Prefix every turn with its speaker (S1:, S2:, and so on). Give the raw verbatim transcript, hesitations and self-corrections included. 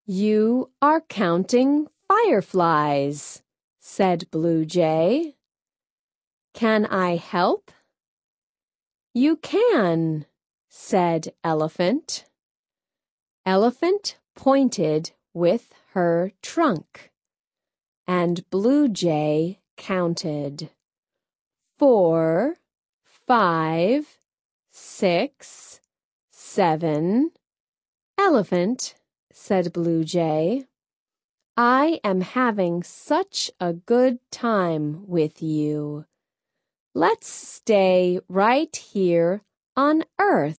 S1: "You are counting fireflies," said Blue Jay. "Can I help?" "You can," said Elephant. Elephant pointed with her trunk, and Blue Jay counted. Four, five, six, seven. "Elephant," said Blue Jay, "I am having such a good time with you. Let's stay right here on Earth."